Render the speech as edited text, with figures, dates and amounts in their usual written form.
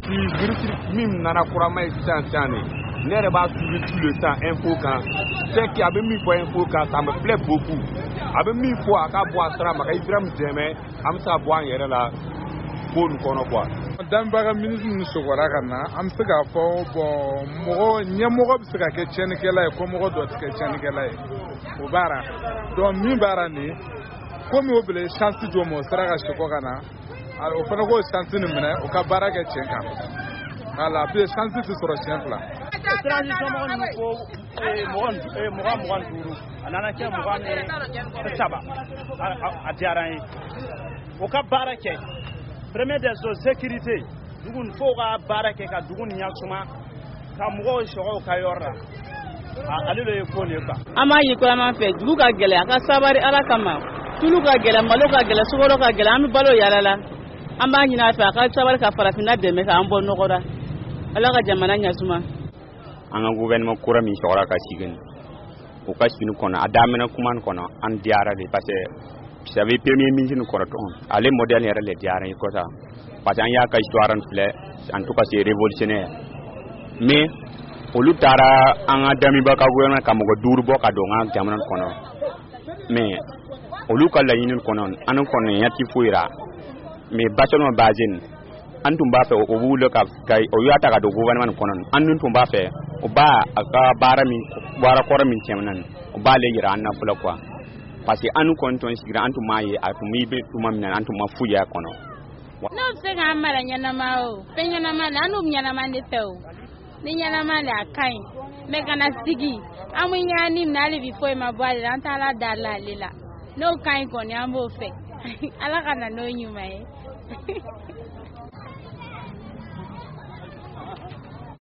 si virus min nana kurama sisan ne yɛrɛ b'a suivi tout le temps info kan c'est que a bɛ min fɔ info kan ça me plaît beaucoup a bɛ min fɔ a ka bɔ a sira ma ka Ibrahim dɛmɛ an bɛ se ka bɔ an yɛrɛ la ko nin kɔnɔ quoi. Danbaga ministre ni sogora ka na an bɛ se k'a fɔ bon ɲɛmɔgɔ bɛ se ka kɛ tiɲɛnikɛla ye ko mɔgɔ dɔ tɛ kɛ tiɲɛnikɛla ye o baara donc min baara nin komi o bɛɛ chance jɔ ma o sera ka seko ka na o fana k'o chance nin minɛ o ka baara kɛ tiɲɛ kan voilà puis chance tɛ sɔrɔ siɲɛ fila. Transition mɔgɔ ninnu ko mugan duuru a nana kɛ 23 a diyara n ye o ka baara kɛ premier des choses sécurité dugu fo ka baara kɛ ka dugu nin ɲasuma ka mɔgɔw sɔgɔ ka yɔrɔ la ale de ye ko nin quoi. An b'a ye kulaman fɛ dugu ka gɛlɛn a ka sabari Ala kama tulu ka gɛlɛn malo ka gɛlɛn sukaro ka gɛlɛn an bɛ balo yala la an b'a ɲini a fɛ a ka sabari ka farafinna dɛmɛ k'an bɔ nɔgɔ la Ala ka jamana ɲasuma. An ka gouvernement kura min sɔgɔra ka sigi o ka sini kɔnɔ a daminɛ kuma kɔnɔ an diyara de parce que vous savez premier ministre kɔrɔ tɔn ale modèle yɛrɛ le diyara ko ça parce que an y'a ka histoire filɛ en tout cas c'est révolutionnaire mais olu taara an ka damiba ka gouvernement ka mɔgɔ 5 bɔ ka don an ka jamana kɔnɔ mais olu ka laɲini kɔnɔ an kɔnɔ yati foira mais bâtiment bazin an tun b'a fɛ o b'u ka o y'a ta ka don gouvernement kɔnɔ an tun b'a fɛ o b'a a ka baara kɔrɔ min tɛmɛna o b'ale yira an na fɔlɔ quoi parce que an kɔni tun sigira an tun m'a ye a tun bɛ tuma min na an tun ma foyi y'a kɔnɔ. N'o bɛ se k'an mara ɲɛnama o fɛn ɲɛnama na an n'u ɲɛnama de tɛ o ni ɲɛnama de a ka ɲi mɛ kana sigi an bɛ ɲani minɛ hali bi foyi ma bɔ ale la an t'a la da ale la n'o ka ɲi kɔni an b'o fɛ Ala ka na n'o ɲuman ye.